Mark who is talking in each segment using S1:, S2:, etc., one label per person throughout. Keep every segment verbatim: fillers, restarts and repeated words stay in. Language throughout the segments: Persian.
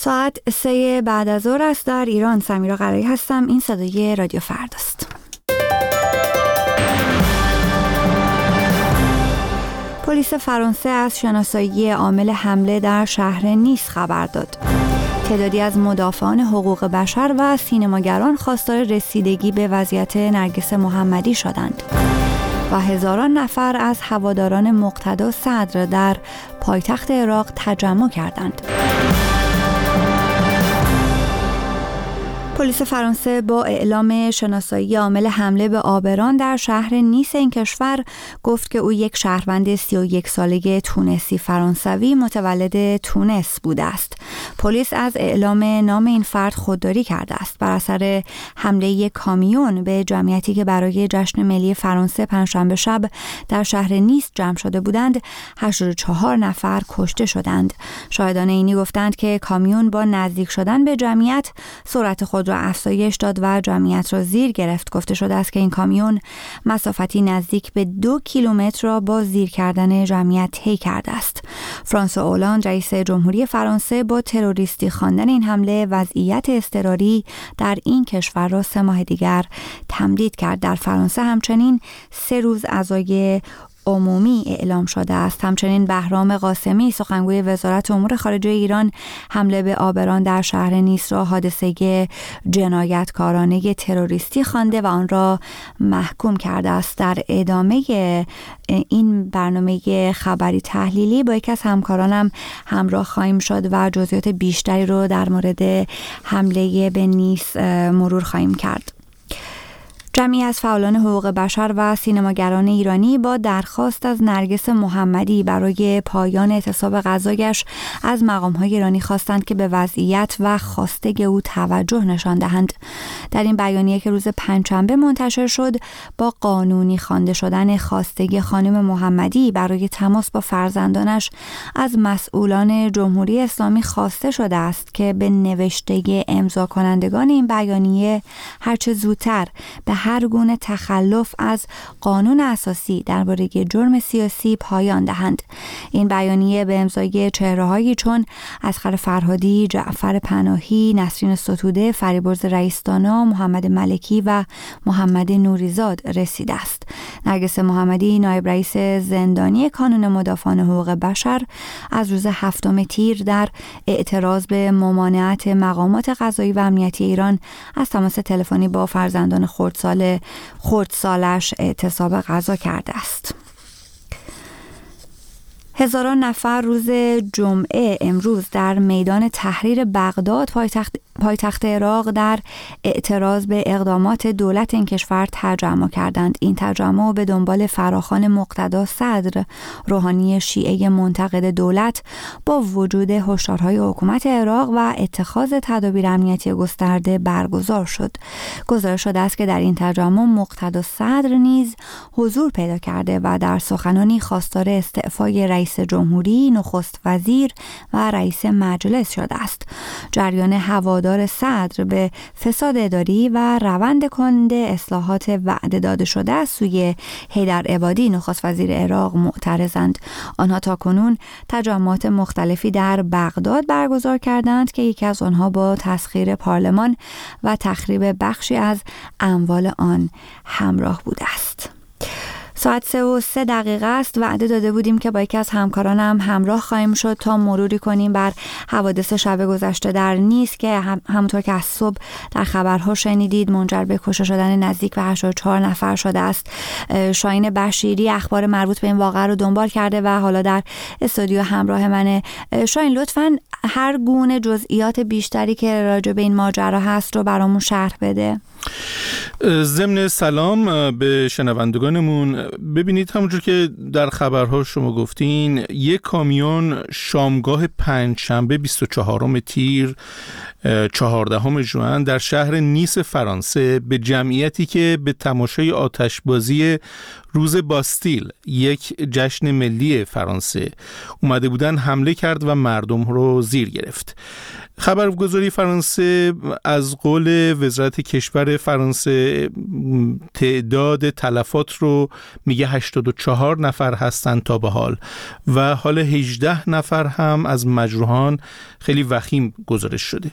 S1: ساعت سه بعد از ظهر است در ایران. سمیرا قرایی هستم. این صدای رادیو فرداست. پلیس فرانسه از شناسایی عامل حمله در شهر نیس خبر داد. تعدادی از مدافعان حقوق بشر و سینماگران خواستار رسیدگی به وضعیت نرگس محمدی شدند و هزاران نفر از هواداران مقتدا صدر در پایتخت عراق تجمع کردند. پلیس فرانسه با اعلام شناسایی عامل حمله به آبران در شهر نیس این کشور گفت که او یک شهروند سی و یک ساله تونسی فرانسوی متولد تونس بوده است. پلیس از اعلام نام این فرد خودداری کرده است. بر اثر حمله یک کامیون به جمعیتی که برای جشن ملی فرانسه پنجشنبه شب در شهر نیس جمع شده بودند، هشتاد و چهار نفر کشته شدند. شاهدان عینی گفتند که کامیون با نزدیک شدن به جمعیت سرعت خود را افزایش داد و جمعیت را زیر گرفت. گفته شده است که این کامیون مسافتی نزدیک به دو کیلومتر را با زیر کردن جمعیت طی کرده است. فرانسوا اولاند رئیس جمهوری فرانسه با تروریستی خواندن این حمله وضعیت اضطراری در این کشور را سه ماه دیگر تمدید کرد. در فرانسه همچنین سه روز عزای عمومی اعلام شده است. همچنین بهرام قاسمی سخنگوی وزارت امور خارجه ایران حمله به آبران در شهر نیس را حادثه جنایتکارانه تروریستی خوانده و آن را محکوم کرده است. در ادامه این برنامه خبری تحلیلی با یکی از همکارانم همراه خواهیم شد و جزئیات بیشتری رو در مورد حمله به نیس مرور خواهیم کرد. جمعی از فعالان حقوق بشر و سینماگران ایرانی با درخواست از نرگس محمدی برای پایان اعتصاب غذایش از مقام‌های ایرانی خواستند که به وضعیت و خواسته او توجه نشان دهند. در این بیانیه که روز پنجشنبه منتشر شد، با قانونی خوانده شدن خواسته خانم محمدی برای تماس با فرزندانش از مسئولان جمهوری اسلامی خواسته شده است که به نوشته امضا کنندگان این بیانیه هرچه زودتر به هر گونه تخلف از قانون اساسی درباره جرم سیاسی پایان دهند. این بیانیه به امضای چهره‌هایی چون اصغر فرهادی، جعفر پناهی، نسرین ستوده، فریبرز رئیس‌دانا، محمد ملکی و محمد نوریزاد رسیده است. نرگس محمدی نایب رئیس زندانی کانون مدافعان حقوق بشر از روز هفتم تیر در اعتراض به ممانعت مقامات قضایی و امنیتی ایران از تماس تلفنی با فرزندان خردسال خردسالش اعتصاب غذا کرده است. هزاران نفر روز جمعه امروز در میدان تحریر بغداد پایتخت پایتخت عراق در اعتراض به اقدامات دولت این کشور تجمع کردند. این تجمع به دنبال فراخوان مقتدا صدر روحانی شیعه منتقد دولت با وجود هشدارهای حکومت عراق و اتخاذ تدابیر امنیتی گسترده برگزار شد. گزارش شده است که در این تجمع مقتدا صدر نیز حضور پیدا کرده و در سخنانی خواستار استعفای رئیس جمهوری، نخست وزیر و رئیس مجلس شده است. جریان هوادار صدر به فساد اداری و روند کنده اصلاحات وعده داده شده از سوی حیدر عبادی نخست وزیر عراق معترضند. آنها تاکنون تجمعات مختلفی در بغداد برگزار کردند که یکی از آنها با تسخیر پارلمان و تخریب بخشی از اموال آن همراه بوده است. ساعت سه و سه دقیقه است. وعده داده بودیم که با یکی از همکارانم همراه خواهیم شد تا مروری کنیم بر حوادث شب گذشته در نیس که هم همونطور که از صبح در خبرها شنیدید منجر به کشته شدن نزدیک به هشتاد و چهار نفر شده است. شاهین بشیری اخبار مربوط به این واقعه رو دنبال کرده و حالا در استودیو همراه منه. شاهین، لطفاً هر گونه جزئیات بیشتری که راجع به این ماجرا هست رو برامون شرح بده.
S2: ضمن سلام به شنوندگانمون، ببینید همونجور که در خبرها شما گفتین، یک کامیون شامگاه پنجشنبه بیست و چهارم تیر چهاردهم ژوئن در شهر نیس فرانسه به جمعیتی که به تماشای آتشبازی روز باستیل، یک جشن ملی فرانسه، اومده بودن حمله کرد و مردم رو زیر گرفت. خبرگزاری فرانسه از قول وزارت کشور فرانسه تعداد تلفات رو میگه هشتاد و چهار نفر هستن تا به حال و حال هجده نفر هم از مجروحان خیلی وخیم گزارش شده.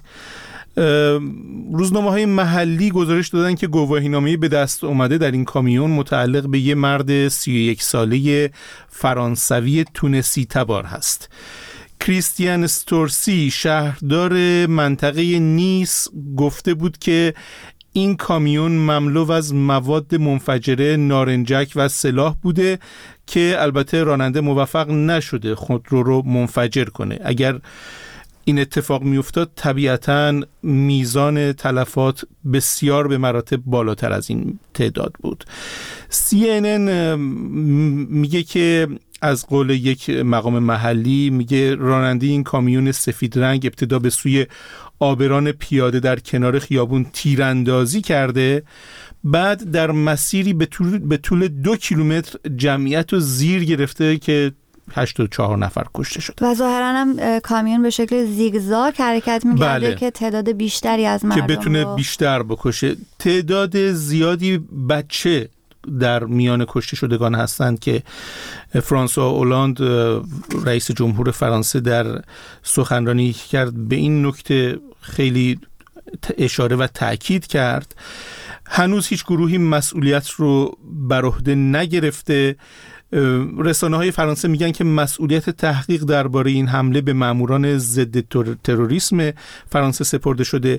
S2: روزنامه‌های محلی گزارش دادن که گواهینامه‌ای به دست اومده در این کامیون متعلق به یه مرد سی و یک ساله فرانسوی تونسی تبار هست. کریستیان استورسی شهردار منطقه نیس گفته بود که این کامیون مملو از مواد منفجره، نارنجک و سلاح بوده که البته راننده موفق نشده خودرو رو منفجر کنه. اگر این اتفاق می افتاد طبیعتاً میزان تلفات بسیار به مراتب بالاتر از این تعداد بود. سی ان ان میگه که از قول یک مقام محلی میگه راننده این کامیون سفید رنگ ابتدا به سوی آبران پیاده در کنار خیابون تیراندازی کرده، بعد در مسیری به طول, به طول دو کیلومتر جمعیت رو زیر گرفته که هشتاد و چهار نفر کشته شد
S1: و ظاهراً هم کامیون به شکل زیگزاگ حرکت می‌کرده
S2: بله.
S1: که تعداد بیشتری از مردم
S2: که بتونه
S1: رو...
S2: بیشتر بکشه. تعداد زیادی بچه در میان کشته شدگان هستند که فرانسوا اولاند رئیس جمهور فرانسه در سخنرانی کرد به این نکته خیلی اشاره و تأکید کرد. هنوز هیچ گروهی مسئولیت رو بر عهده نگرفته. رسانه‌های فرانسه میگن که مسئولیت تحقیق درباره این حمله به ماموران ضد تروریسم فرانسه سپرده شده.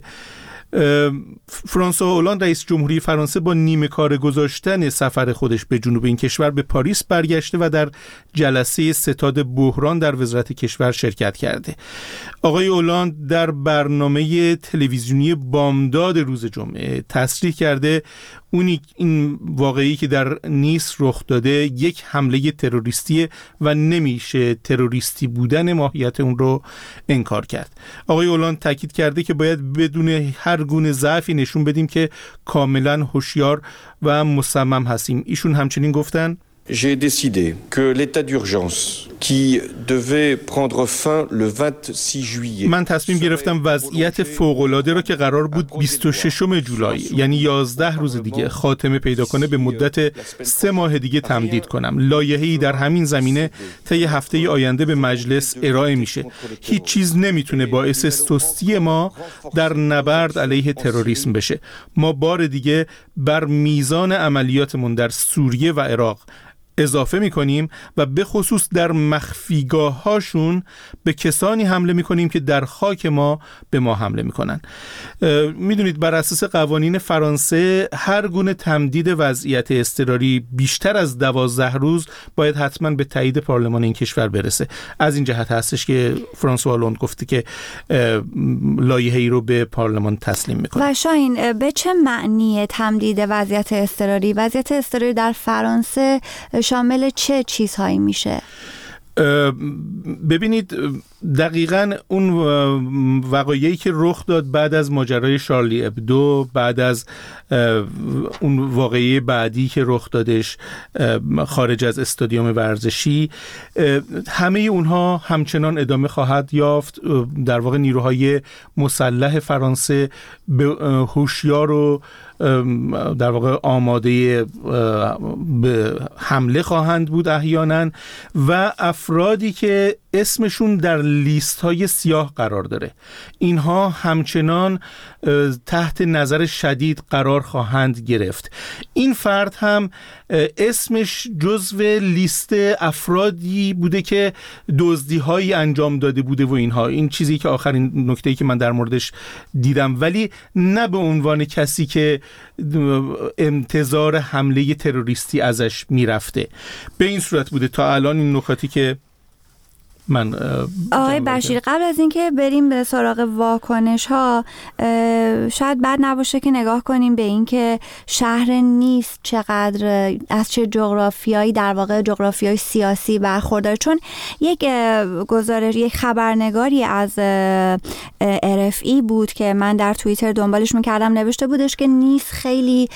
S2: فرانسوا هولند رئیس جمهوری فرانسه با نیمه کار گذاشتن سفر خودش به جنوب این کشور به پاریس برگشته و در جلسه ستاد بحران در وزارت کشور شرکت کرده. آقای هولند در برنامه تلویزیونی بامداد روز جمعه تصریح کرده اونی این واقعی که در نیس رخ داده یک حمله تروریستی و نمیشه تروریستی بودن ماهیت اون رو انکار کرد. آقای هولند تاکید کرده که باید بدون هر گونه ضعفی نشون بدیم که کاملا هوشیار و مصمم هستیم. ایشون همچنین گفتن
S3: J'ai décidé que l'état d'urgence qui devait prendre fin le vingt-six juillet.
S2: من تصمیم گرفتم وضعیت فوق‌العاده را که قرار بود بیست و ششم جولای یعنی یازده روز دیگه خاتمه پیدا کنه به مدت سه ماه دیگه تمدید کنم. لایحه‌ای در همین زمینه طی هفته آینده به مجلس ارائه میشه. هیچ چیز نمیتونه باعث سستی ما در نبرد علیه تروریسم بشه. ما بار دیگه بر میزان عملیاتمون در سوریه و عراق اضافه میکنیم و به خصوص در مخفیگاه هاشون به کسانی حمله میکنیم که در خاک ما به ما حمله میکنن. میدونید بر اساس قوانین فرانسه هر گونه تمدید وضعیت اضطراری بیشتر از دوازده روز باید حتما به تایید پارلمان این کشور برسه. از این جهت هستش که فرانسوا هولند گفته که لایحه‌ای رو به پارلمان تسلیم میکنه.
S1: و شاهین به چه معنی تمدید وضعیت اضطراری؟ وضعیت اضطراری در فرانسه شامل چه چیزهایی میشه؟
S2: ببینید دقیقاً اون وقایعی که رخ داد بعد از ماجرای شارلی ابدو، بعد از اون واقعه بعدی که رخ دادش خارج از استادیوم ورزشی، همه اونها همچنان ادامه خواهد یافت. در واقع نیروهای مسلح فرانسه به هوشیار و در واقع آماده به حمله خواهند بود احیانا و افرادی که اسمشون در لیست های سیاه قرار داره اینها همچنان تحت نظر شدید قرار خواهند گرفت. این فرد هم اسمش جزو لیست افرادی بوده که دزدی هایی انجام داده بوده و اینها. این چیزی که آخرین نکته‌ای که من در موردش دیدم، ولی نه به عنوان کسی که انتظار حمله تروریستی ازش میرفته. به این صورت بوده تا الان این نکاتی که من
S1: آقای بشیر قبل از اینکه بریم به سراغ واکنش ها، شاید بد نباشه که نگاه کنیم به اینکه شهر نیس چقدر از چه جغرافیایی، در واقع جغرافیای سیاسی برخورداره. چون یک گزارش، یک خبرنگاری از ار اف ای بود که من در توییتر دنبالش میکردم، نوشته بودش که نیس خیلی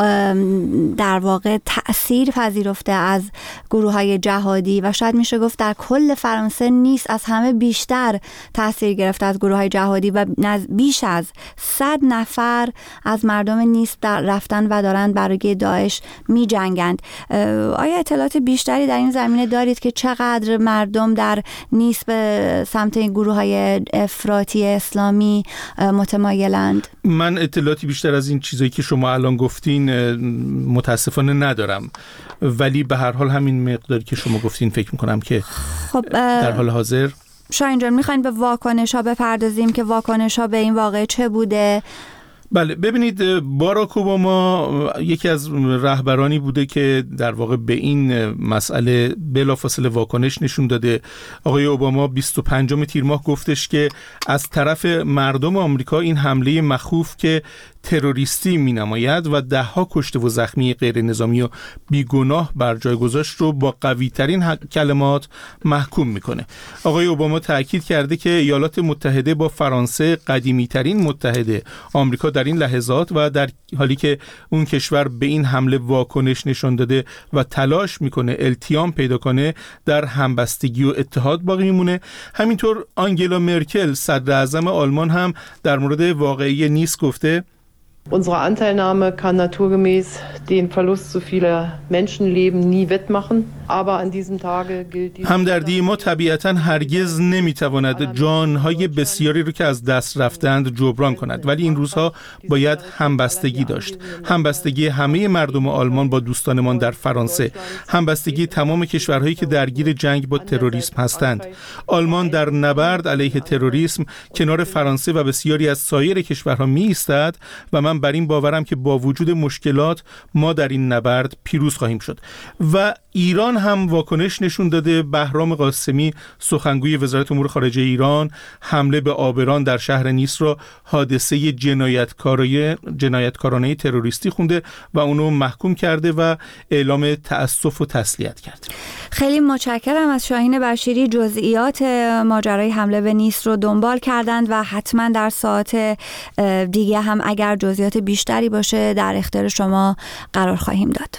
S1: در واقع تأثیر پذیرفته از گروه های جهادی و شاید میشه گفت در کل فرانسه نیس از همه بیشتر تأثیر گرفته از گروه های جهادی و بیش از صد نفر از مردم نیس در رفتن و دارن برای داعش می جنگند. آیا اطلاعات بیشتری در این زمینه دارید که چقدر مردم در نیس به سمت این گروه های افراطی اسلامی متمایلند؟
S2: من اطلاعاتی بیشتر از این چیزایی که شما الان گفتین متاسفانه ندارم، ولی به هر حال همین مقداری که شما گفتین فکر میکنم که خب در حال حاضر.
S1: شاهین جان، میخواین به واکنش ها بپردازیم که واکنش ها به این واقعه چه بوده؟
S2: بله، ببینید باراک اوباما یکی از رهبرانی بوده که در واقع به این مسئله بلافاصله واکنش نشون داده. آقای اوباما بیست و پنجم تیر ماه گفتش که از طرف مردم آمریکا این حمله مخوف که تروریستی می نماید و ده ها کشته و زخمی غیر نظامی و بیگناه بر جای گذاشت رو با قوی ترین کلمات محکوم میکنه. آقای اوباما تاکید کرده که ایالات متحده با فرانسه قدیمی ترین متحده آمریکا در این لحظات و در حالی که اون کشور به این حمله واکنش نشان داده و تلاش میکنه التیام پیدا کنه، در همبستگی و اتحاد باقی میمونه. همینطور آنگلا مرکل صدر اعظم آلمان هم در مورد واقعه نیس گفته
S4: Unsere Anteilnahme kann naturgemäß den Verlust so vieler Menschenleben nie wettmachen, aber an diesem Tage gilt die
S2: همدردی ما طبیعتاً هرگز نمیتواند جانهای بسیاری رو که از دست رفتند جبران کند، ولی این روزها باید همبستگی داشت. همبستگی همه مردم آلمان با دوستانمان در فرانسه، همبستگی تمام کشورهایی که درگیر جنگ با تروریسم هستند. آلمان در نبرد علیه تروریسم کنار فرانسه و بسیاری از سایر کشورها می ایستد و من بر این باورم که با وجود مشکلات ما در این نبرد پیروز خواهیم شد. و ایران هم واکنش نشون داده. بهرام قاسمی سخنگوی وزارت امور خارجه ایران حمله به آبران در شهر نیس را حادثه جنایتکارانه جنایتکارانه تروریستی خونده و اونو محکوم کرده و اعلام تأسف و تسلیت کرد.
S1: خیلی متشکرم از شاهین بشیری. جزئیات ماجرای حمله به نیس رو دنبال کردند و حتما در ساعت دیگه هم اگر جزئیات بیشتری باشه در اختیار شما قرار خواهیم داد.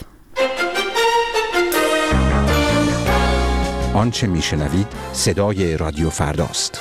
S5: آنچه میشنوید صدای رادیو فرداست.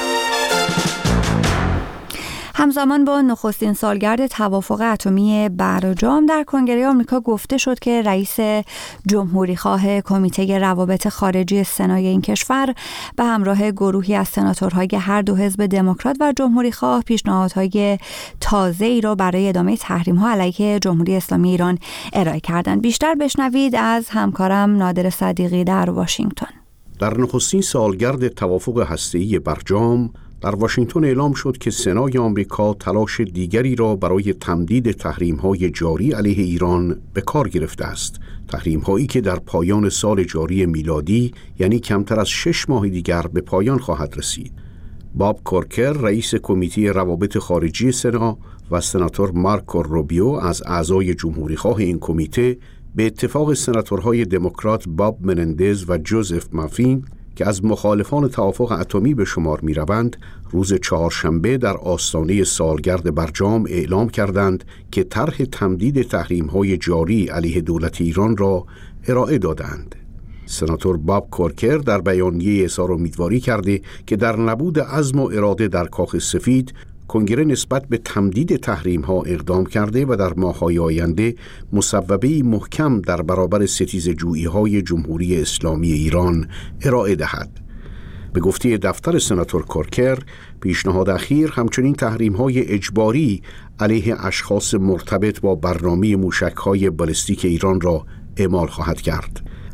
S1: همزمان با نخستین سالگرد توافق اتمی برجام در کنگره آمریکا گفته شد که رئیس جمهوری خواه کمیته روابط خارجی سنای این کشور به همراه گروهی از سناتورهای هر دو حزب دموکرات و جمهوری خواه پیشنهادهای تازه‌ای را برای ادامه تحریم‌ها علیه جمهوری اسلامی ایران ارائه کردند. بیشتر بشنوید از همکارم نادر صدیقی در واشنگتن.
S6: در نخستین سالگرد توافق هسته‌ای برجام در واشنگتن اعلام شد که سنای آمریکا تلاش دیگری را برای تمدید تحریم‌های جاری علیه ایران به کار گرفته است. تحریم‌هایی که در پایان سال جاری میلادی، یعنی کمتر از شش ماه دیگر، به پایان خواهد رسید. باب کورکر رئیس کمیته روابط خارجی سنا و سناتور مارکو روبیو از اعضای جمهوری خواه این کمیته به اتفاق سناتورهای دموکرات باب منندز و جوزف مافین که از مخالفان توافق اتمی به شمار می روند، روز چهارشنبه در آستانه سالگرد برجام اعلام کردند که طرح تمدید تحریم‌های جاری علیه دولت ایران را ارائه دادند. سناتور باب کورکر در بیانیه اظهار امیدواری کرده که در نبود عزم و اراده در کاخ سفید، کنگره نسبت به تمدید تحریم‌ها اقدام کرده و در ماه‌های آینده مصوبه‌ای محکم در برابر ستیزجویی‌های جمهوری اسلامی ایران ارائه دهد. به گفته دفتر سناتور کورکر، پیشنهاد اخیر همچنین تحریم‌های اجباری علیه اشخاص مرتبط با برنامه موشک‌های بالستیک ایران را اعمال خواهد کرد.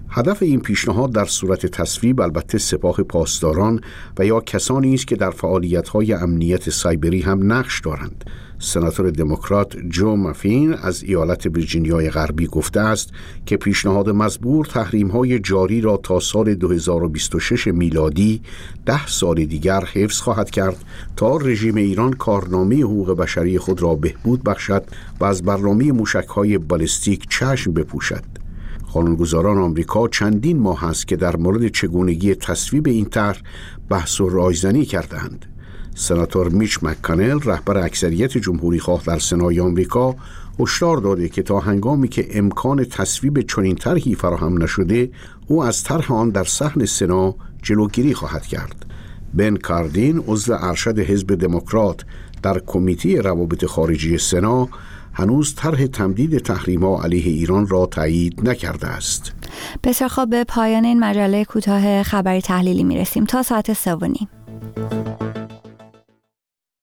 S6: هدف این پیشنهاد در صورت تصویب البته سپاه پاسداران و یا کسانی است که در فعالیت‌های امنیت سایبری هم نقش دارند. سناتور دموکرات جو مافین از ایالت ویرجینیای غربی گفته است که پیشنهاد مزبور تحریم‌های جاری را تا سال دو هزار و بیست و شش میلادی ده سال دیگر حفظ خواهد کرد تا رژیم ایران کارنامه حقوق بشری خود را بهبود بخشد و از برنامه موشک‌های بالستیک چشم بپوشد. قانونگذاران آمریکا چندین ماه است که در مورد چگونگی تصویب این طرح بحث و رایزنی کردند. سناتور میچ مک‌کانل رهبر اکثریت جمهوری‌خواه در سنای آمریکا هشدار داده که تا هنگامی که امکان تصویب چنین طرحی فراهم نشده او از طرح آن در صحن سنا جلوگیری خواهد کرد. بن کاردین عضو ارشد حزب دموکرات در کمیته روابط خارجی سنا هنوز طرح تمدید تحریم‌ها علیه ایران را تایید نکرده است.
S1: بسیار خوب، به پایان این مجله کوتاه خبری تحلیلی میرسیم تا ساعت سه و نیم.